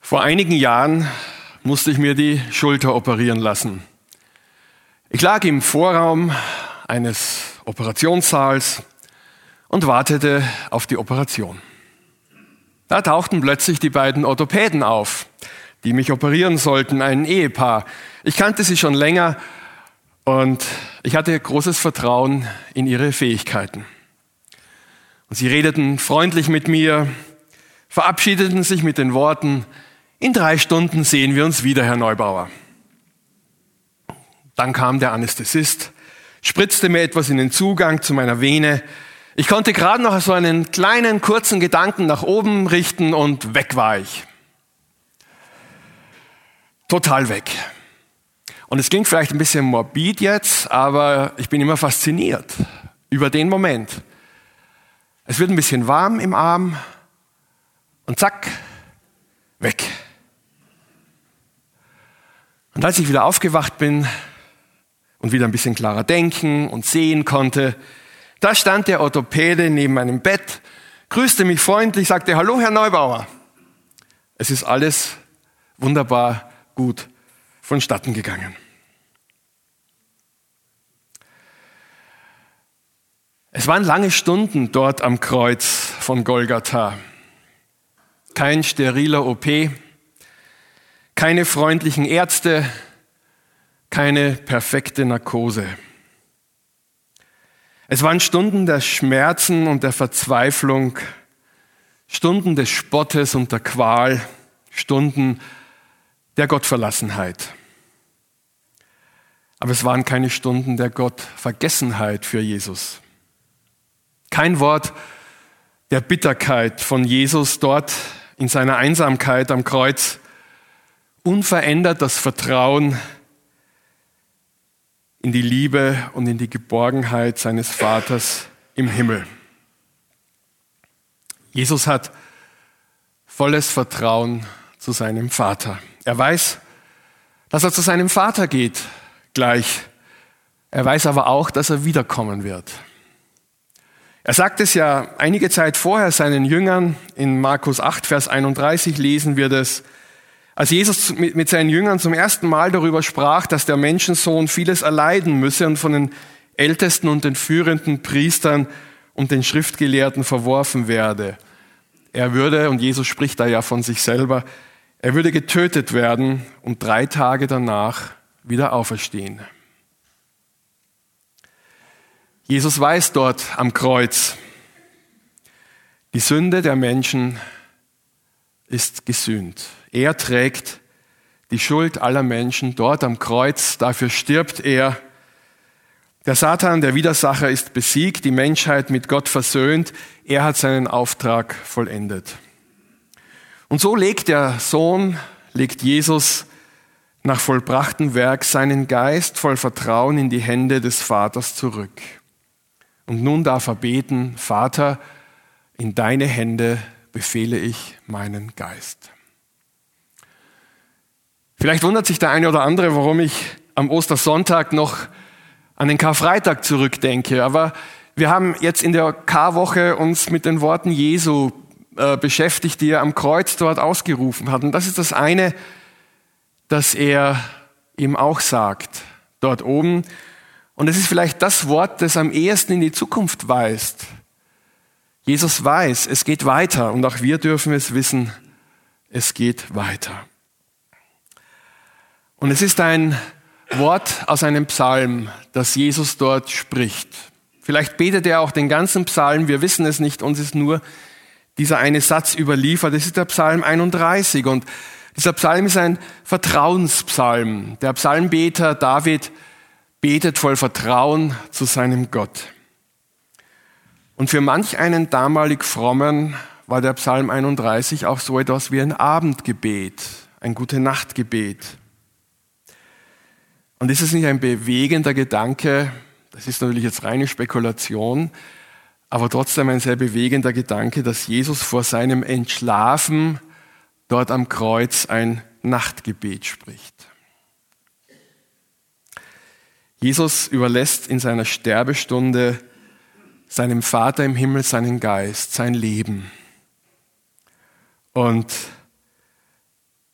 Vor einigen Jahren musste ich mir die Schulter operieren lassen. Ich lag im Vorraum eines Operationssaals und wartete auf die Operation. Da tauchten plötzlich die beiden Orthopäden auf, die mich operieren sollten, ein Ehepaar. Ich kannte sie schon länger und ich hatte großes Vertrauen in ihre Fähigkeiten. Und sie redeten freundlich mit mir, verabschiedeten sich mit den Worten: In 3 Stunden sehen wir uns wieder, Herr Neubauer. Dann kam der Anästhesist, spritzte mir etwas in den Zugang zu meiner Vene. Ich konnte gerade noch so einen kleinen, kurzen Gedanken nach oben richten und weg war ich. Total weg. Und es klingt vielleicht ein bisschen morbid jetzt, aber ich bin immer fasziniert über den Moment. Es wird ein bisschen warm im Arm und zack, weg. Und als ich wieder aufgewacht bin und wieder ein bisschen klarer denken und sehen konnte, da stand der Orthopäde neben meinem Bett, grüßte mich freundlich, sagte: Hallo, Herr Neubauer. Es ist alles wunderbar gut vonstatten gegangen. Es waren lange Stunden dort am Kreuz von Golgatha. Kein steriler OP, keine freundlichen Ärzte, keine perfekte Narkose. Es waren Stunden der Schmerzen und der Verzweiflung, Stunden des Spottes und der Qual, Stunden der Gottverlassenheit. Aber es waren keine Stunden der Gottvergessenheit für Jesus. Kein Wort der Bitterkeit von Jesus dort in seiner Einsamkeit am Kreuz. Unverändert das Vertrauen in die Liebe und in die Geborgenheit seines Vaters im Himmel. Jesus hat volles Vertrauen zu seinem Vater. Er weiß, dass er zu seinem Vater geht gleich. Er weiß aber auch, dass er wiederkommen wird. Er sagt es ja einige Zeit vorher seinen Jüngern. In Markus 8, Vers 31 lesen wir das. Als Jesus mit seinen Jüngern zum ersten Mal darüber sprach, dass der Menschensohn vieles erleiden müsse und von den Ältesten und den führenden Priestern und den Schriftgelehrten verworfen werde. Er würde, und Jesus spricht da ja von sich selber, er würde getötet werden und 3 Tage danach wieder auferstehen. Jesus weiß dort am Kreuz, die Sünde der Menschen ist gesühnt. Er trägt die Schuld aller Menschen dort am Kreuz, dafür stirbt er. Der Satan, der Widersacher, ist besiegt, die Menschheit mit Gott versöhnt. Er hat seinen Auftrag vollendet. Und so legt Jesus nach vollbrachtem Werk seinen Geist voll Vertrauen in die Hände des Vaters zurück. Und nun darf er beten: Vater, in deine Hände befehle ich meinen Geist. Vielleicht wundert sich der eine oder andere, warum ich am Ostersonntag noch an den Karfreitag zurückdenke. Aber wir haben jetzt in der Karwoche uns mit den Worten Jesu beschäftigt, die er am Kreuz dort ausgerufen hat. Und das ist das eine, das er ihm auch sagt, dort oben. Und es ist vielleicht das Wort, das am ehesten in die Zukunft weist. Jesus weiß, es geht weiter. Und auch wir dürfen es wissen, es geht weiter. Und es ist ein Wort aus einem Psalm, das Jesus dort spricht. Vielleicht betet er auch den ganzen Psalm, wir wissen es nicht, uns ist nur dieser eine Satz überliefert. Das ist der Psalm 31 und dieser Psalm ist ein Vertrauenspsalm. Der Psalmbeter David betet voll Vertrauen zu seinem Gott. Und für manch einen damalig Frommen war der Psalm 31 auch so etwas wie ein Abendgebet, ein Gute-Nacht-Gebet. Und ist es nicht ein bewegender Gedanke? Das ist natürlich jetzt reine Spekulation, aber trotzdem ein sehr bewegender Gedanke, dass Jesus vor seinem Entschlafen dort am Kreuz ein Nachtgebet spricht. Jesus überlässt in seiner Sterbestunde seinem Vater im Himmel seinen Geist, sein Leben. Und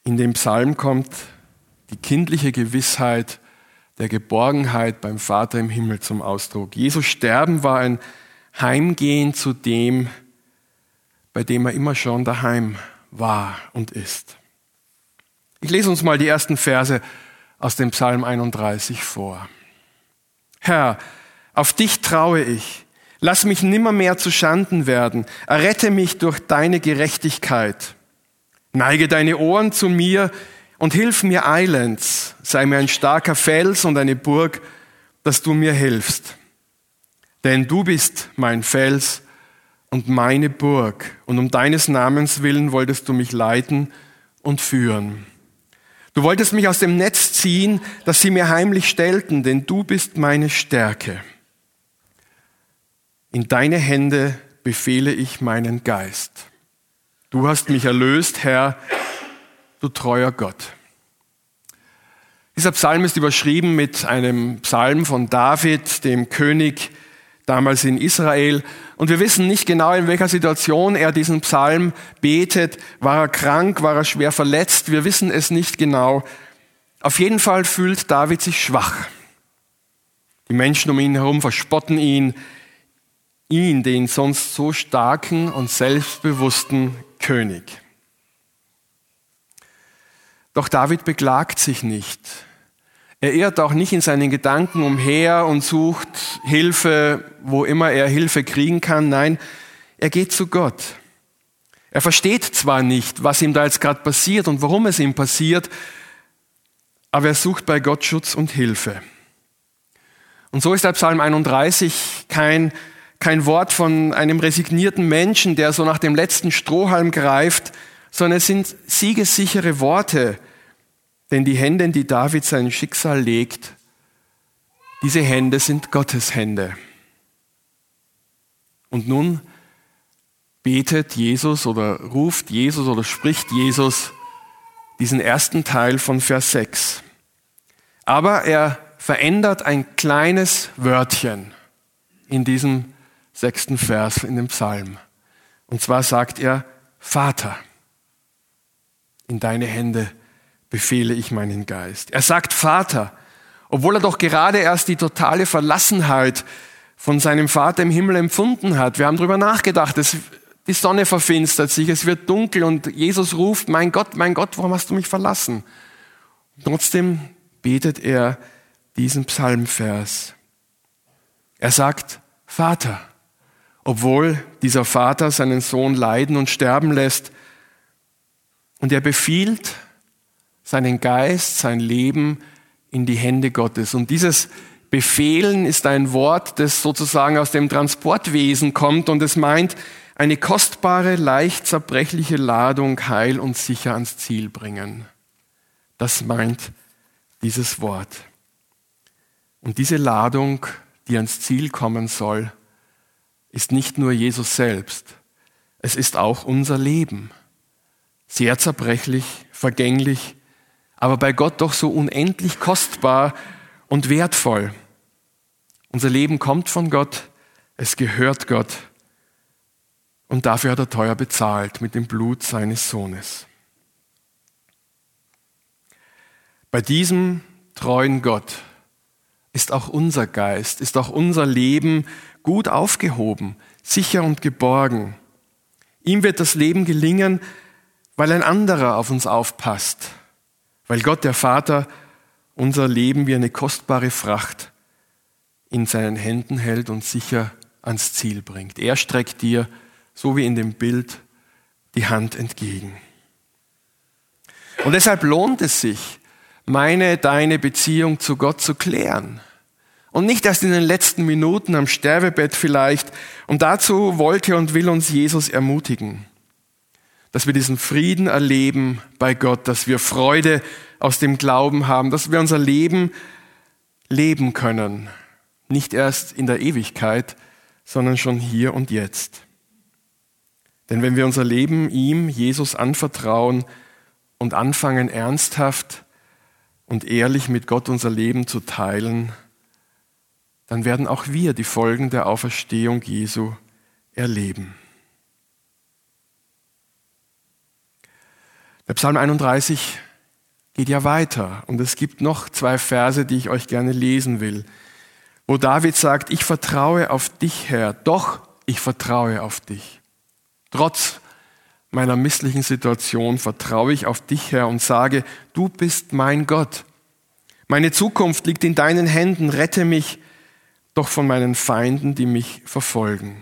In dem Psalm kommt die kindliche Gewissheit der Geborgenheit beim Vater im Himmel zum Ausdruck. Jesu Sterben war ein Heimgehen zu dem, bei dem er immer schon daheim war und ist. Ich lese uns mal die ersten Verse aus dem Psalm 31 vor. Herr, auf dich traue ich. Lass mich nimmermehr zu Schanden werden. Errette mich durch deine Gerechtigkeit. Neige deine Ohren zu mir und hilf mir eilends. Sei mir ein starker Fels und eine Burg, dass du mir hilfst. Denn du bist mein Fels und meine Burg. Und um deines Namens willen wolltest du mich leiten und führen. Du wolltest mich aus dem Netz ziehen, das sie mir heimlich stellten, denn du bist meine Stärke. In deine Hände befehle ich meinen Geist. Du hast mich erlöst, Herr, du treuer Gott. Dieser Psalm ist überschrieben mit einem Psalm von David, dem König damals in Israel. Und wir wissen nicht genau, in welcher Situation er diesen Psalm betet. War er krank? War er schwer verletzt? Wir wissen es nicht genau. Auf jeden Fall fühlt David sich schwach. Die Menschen um ihn herum verspotten ihn, den sonst so starken und selbstbewussten König. Doch David beklagt sich nicht. Er irrt auch nicht in seinen Gedanken umher und sucht Hilfe, wo immer er Hilfe kriegen kann. Nein, er geht zu Gott. Er versteht zwar nicht, was ihm da jetzt gerade passiert und warum es ihm passiert, aber er sucht bei Gott Schutz und Hilfe. Und so ist der Psalm 31 kein Wort von einem resignierten Menschen, der so nach dem letzten Strohhalm greift, sondern es sind siegessichere Worte. Denn die Hände, in die David sein Schicksal legt, diese Hände sind Gottes Hände. Und nun betet Jesus oder ruft Jesus oder spricht Jesus diesen ersten Teil von Vers 6. Aber er verändert ein kleines Wörtchen in diesem 6. Vers in dem Psalm. Und zwar sagt er, Vater, in deine Hände befehle ich meinen Geist. Er sagt Vater, obwohl er doch gerade erst die totale Verlassenheit von seinem Vater im Himmel empfunden hat. Wir haben darüber nachgedacht, die Sonne verfinstert sich, es wird dunkel und Jesus ruft, mein Gott, warum hast du mich verlassen? Trotzdem betet er diesen Psalmvers. Er sagt Vater, obwohl dieser Vater seinen Sohn leiden und sterben lässt. Und er befiehlt seinen Geist, sein Leben in die Hände Gottes. Und dieses Befehlen ist ein Wort, das sozusagen aus dem Transportwesen kommt und es meint, eine kostbare, leicht zerbrechliche Ladung heil und sicher ans Ziel bringen. Das meint dieses Wort. Und diese Ladung, die ans Ziel kommen soll, ist nicht nur Jesus selbst, es ist auch unser Leben. Sehr zerbrechlich, vergänglich, aber bei Gott doch so unendlich kostbar und wertvoll. Unser Leben kommt von Gott, es gehört Gott und dafür hat er teuer bezahlt mit dem Blut seines Sohnes. Bei diesem treuen Gott ist auch unser Geist, ist auch unser Leben gut aufgehoben, sicher und geborgen. Ihm wird das Leben gelingen, weil ein anderer auf uns aufpasst, weil Gott, der Vater, unser Leben wie eine kostbare Fracht in seinen Händen hält und sicher ans Ziel bringt. Er streckt dir, so wie in dem Bild, die Hand entgegen. Und deshalb lohnt es sich, deine Beziehung zu Gott zu klären. Und nicht erst in den letzten Minuten am Sterbebett vielleicht. Und dazu wollte und will uns Jesus ermutigen, dass wir diesen Frieden erleben bei Gott, dass wir Freude aus dem Glauben haben, dass wir unser Leben leben können. Nicht erst in der Ewigkeit, sondern schon hier und jetzt. Denn wenn wir unser Leben ihm, Jesus, anvertrauen und anfangen, ernsthaft und ehrlich mit Gott unser Leben zu teilen, dann werden auch wir die Folgen der Auferstehung Jesu erleben. Der Psalm 31 geht ja weiter und es gibt noch 2 Verse, die ich euch gerne lesen will, wo David sagt, ich vertraue auf dich, Herr, doch ich vertraue auf dich. Trotz meiner misslichen Situation vertraue ich auf dich, Herr, und sage, du bist mein Gott. Meine Zukunft liegt in deinen Händen, rette mich doch von meinen Feinden, die mich verfolgen.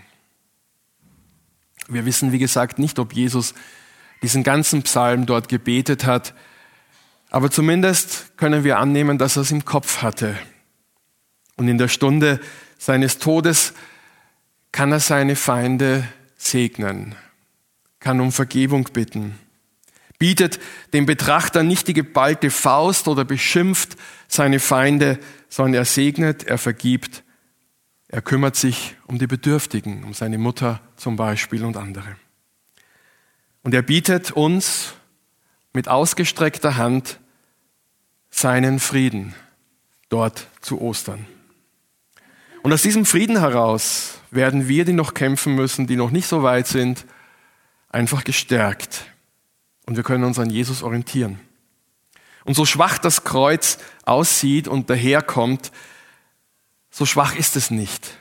Wir wissen, wie gesagt, nicht, ob Jesus diesen ganzen Psalm dort gebetet hat, aber zumindest können wir annehmen, dass er es im Kopf hatte. Und in der Stunde seines Todes kann er seine Feinde segnen, kann um Vergebung bitten, bietet dem Betrachter nicht die geballte Faust oder beschimpft seine Feinde, sondern er segnet, er vergibt, er kümmert sich um die Bedürftigen, um seine Mutter zum Beispiel und andere. Und er bietet uns mit ausgestreckter Hand seinen Frieden dort zu Ostern. Und aus diesem Frieden heraus werden wir, die noch kämpfen müssen, die noch nicht so weit sind, einfach gestärkt. Und wir können uns an Jesus orientieren. Und so schwach das Kreuz aussieht und daherkommt, so schwach ist es nicht.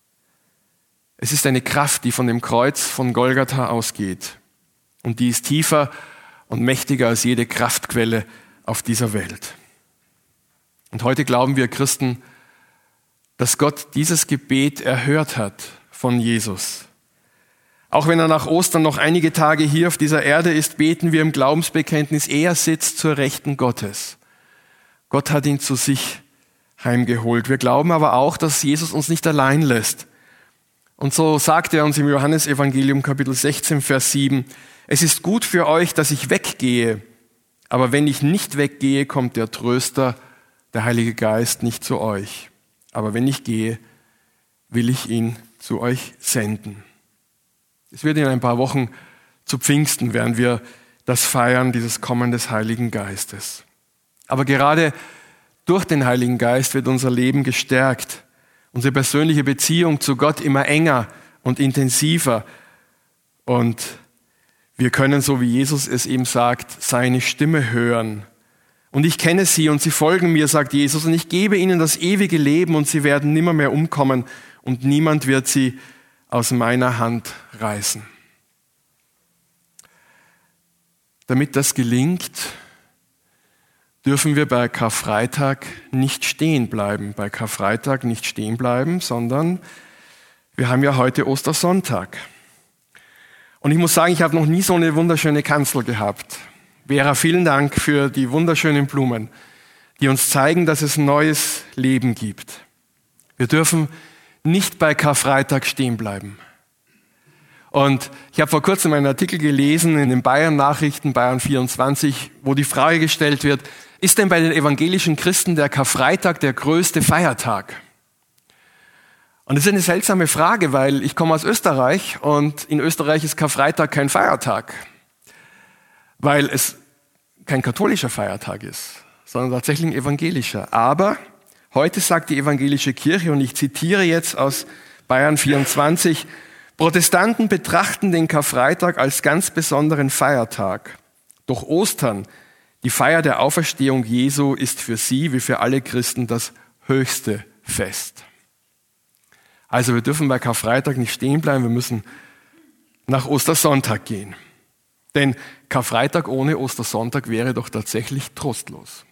Es ist eine Kraft, die von dem Kreuz von Golgatha ausgeht. Und die ist tiefer und mächtiger als jede Kraftquelle auf dieser Welt. Und heute glauben wir Christen, dass Gott dieses Gebet erhört hat von Jesus. Auch wenn er nach Ostern noch einige Tage hier auf dieser Erde ist, beten wir im Glaubensbekenntnis, er sitzt zur Rechten Gottes. Gott hat ihn zu sich heimgeholt. Wir glauben aber auch, dass Jesus uns nicht allein lässt. Und so sagt er uns im Johannesevangelium Kapitel 16, Vers 7, es ist gut für euch, dass ich weggehe, aber wenn ich nicht weggehe, kommt der Tröster, der Heilige Geist, nicht zu euch. Aber wenn ich gehe, will ich ihn zu euch senden. Es wird in ein paar Wochen zu Pfingsten, werden wir das feiern, dieses Kommen des Heiligen Geistes. Aber gerade durch den Heiligen Geist wird unser Leben gestärkt, unsere persönliche Beziehung zu Gott immer enger und intensiver. Und wir können, so wie Jesus es eben sagt, seine Stimme hören. Und ich kenne sie und sie folgen mir, sagt Jesus, und ich gebe ihnen das ewige Leben und sie werden nimmermehr umkommen und niemand wird sie aus meiner Hand reißen. Damit das gelingt, dürfen wir bei Karfreitag nicht stehen bleiben. Bei Karfreitag nicht stehen bleiben, sondern wir haben ja heute Ostersonntag. Und ich muss sagen, ich habe noch nie so eine wunderschöne Kanzel gehabt. Vera, vielen Dank für die wunderschönen Blumen, die uns zeigen, dass es ein neues Leben gibt. Wir dürfen nicht bei Karfreitag stehen bleiben. Und ich habe vor kurzem einen Artikel gelesen in den Bayern-Nachrichten, Bayern 24, wo die Frage gestellt wird, ist denn bei den evangelischen Christen der Karfreitag der größte Feiertag? Und das ist eine seltsame Frage, weil ich komme aus Österreich und in Österreich ist Karfreitag kein Feiertag, weil es kein katholischer Feiertag ist, sondern tatsächlich ein evangelischer. Aber heute sagt die evangelische Kirche, und ich zitiere jetzt aus Bayern 24, Protestanten betrachten den Karfreitag als ganz besonderen Feiertag. Doch Ostern, die Feier der Auferstehung Jesu, ist für sie wie für alle Christen das höchste Fest. Also wir dürfen bei Karfreitag nicht stehen bleiben, wir müssen nach Ostersonntag gehen. Denn Karfreitag ohne Ostersonntag wäre doch tatsächlich trostlos.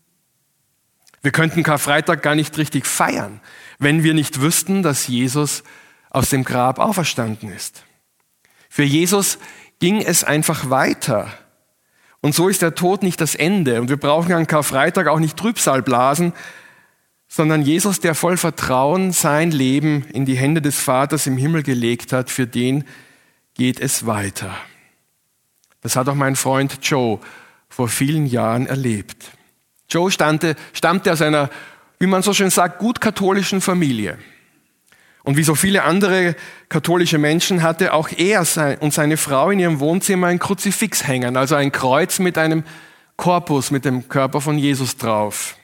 Wir könnten Karfreitag gar nicht richtig feiern, wenn wir nicht wüssten, dass Jesus aus dem Grab auferstanden ist. Für Jesus ging es einfach weiter. Und so ist der Tod nicht das Ende. Und wir brauchen an Karfreitag auch nicht Trübsal blasen, sondern Jesus, der voll Vertrauen sein Leben in die Hände des Vaters im Himmel gelegt hat, für den geht es weiter. Das hat auch mein Freund Joe vor vielen Jahren erlebt. Joe stammte aus einer, wie man so schön sagt, gut katholischen Familie. Und wie so viele andere katholische Menschen hatte auch er und seine Frau in ihrem Wohnzimmer ein Kruzifix hängen, also ein Kreuz mit einem Korpus, mit dem Körper von Jesus drauf.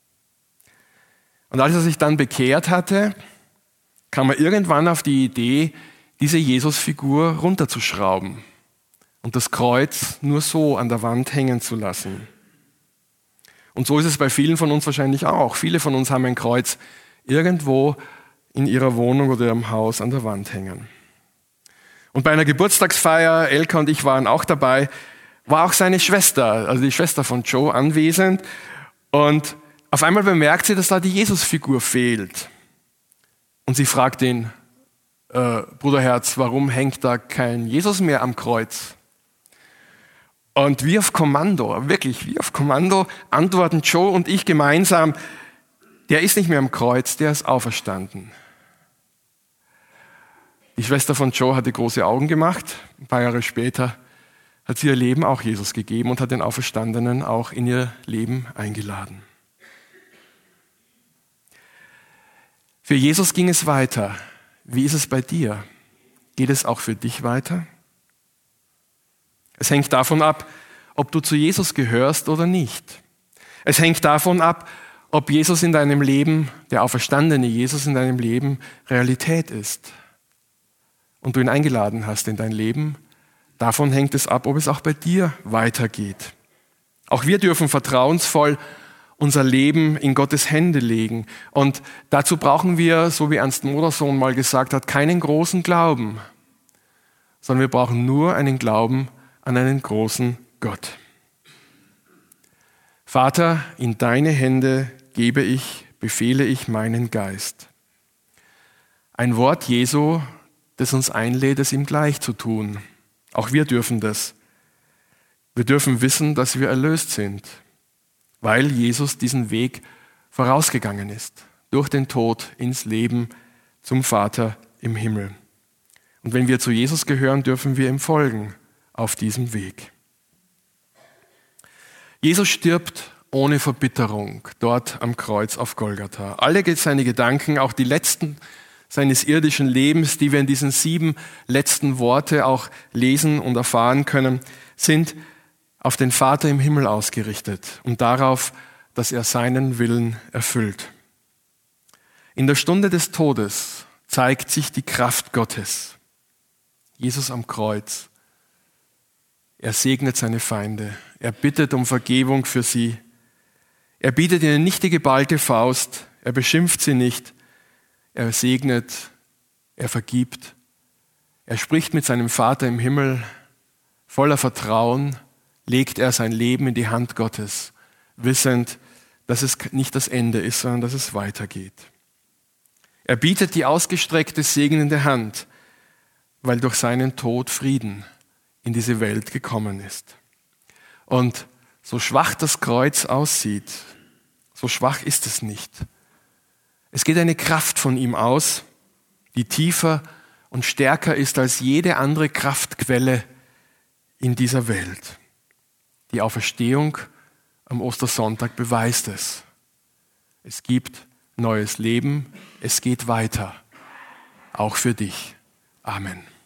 Und als er sich dann bekehrt hatte, kam er irgendwann auf die Idee, diese Jesusfigur runterzuschrauben und das Kreuz nur so an der Wand hängen zu lassen. Und so ist es bei vielen von uns wahrscheinlich auch. Viele von uns haben ein Kreuz irgendwo in ihrer Wohnung oder ihrem Haus an der Wand hängen. Und bei einer Geburtstagsfeier, Elka und ich waren auch dabei, war auch seine Schwester, also die Schwester von Joe, anwesend. Und auf einmal bemerkt sie, dass da die Jesusfigur fehlt. Und sie fragt ihn, Bruderherz, warum hängt da kein Jesus mehr am Kreuz? Und wie auf Kommando, wirklich wie auf Kommando, antworten Joe und ich gemeinsam, der ist nicht mehr am Kreuz, der ist auferstanden. Die Schwester von Joe hatte große Augen gemacht. Ein paar Jahre später hat sie ihr Leben auch Jesus gegeben und hat den Auferstandenen auch in ihr Leben eingeladen. Für Jesus ging es weiter. Wie ist es bei dir? Geht es auch für dich weiter? Es hängt davon ab, ob du zu Jesus gehörst oder nicht. Es hängt davon ab, ob Jesus in deinem Leben, der auferstandene Jesus in deinem Leben, Realität ist. Und du ihn eingeladen hast in dein Leben. Davon hängt es ab, ob es auch bei dir weitergeht. Auch wir dürfen vertrauensvoll unser Leben in Gottes Hände legen. Und dazu brauchen wir, so wie Ernst Modersohn mal gesagt hat, keinen großen Glauben, sondern wir brauchen nur einen Glauben an einen großen Gott. Vater, in deine Hände befehle ich meinen Geist. Ein Wort Jesu, das uns einlädt, es ihm gleich zu tun. Auch wir dürfen das. Wir dürfen wissen, dass wir erlöst sind, weil Jesus diesen Weg vorausgegangen ist, durch den Tod ins Leben zum Vater im Himmel. Und wenn wir zu Jesus gehören, dürfen wir ihm folgen auf diesem Weg. Jesus stirbt ohne Verbitterung dort am Kreuz auf Golgatha. Alle seine Gedanken, auch die letzten seines irdischen Lebens, die wir in diesen 7 letzten Worte auch lesen und erfahren können, sind auf den Vater im Himmel ausgerichtet und darauf, dass er seinen Willen erfüllt. In der Stunde des Todes zeigt sich die Kraft Gottes. Jesus am Kreuz. Er segnet seine Feinde. Er bittet um Vergebung für sie. Er bietet ihnen nicht die geballte Faust. Er beschimpft sie nicht. Er segnet. Er vergibt. Er spricht mit seinem Vater im Himmel. Voller Vertrauen legt er sein Leben in die Hand Gottes, wissend, dass es nicht das Ende ist, sondern dass es weitergeht. Er bietet die ausgestreckte, segnende Hand, weil durch seinen Tod Frieden in diese Welt gekommen ist. Und so schwach das Kreuz aussieht, so schwach ist es nicht. Es geht eine Kraft von ihm aus, die tiefer und stärker ist als jede andere Kraftquelle in dieser Welt. Die Auferstehung am Ostersonntag beweist es. Es gibt neues Leben, es geht weiter, auch für dich. Amen.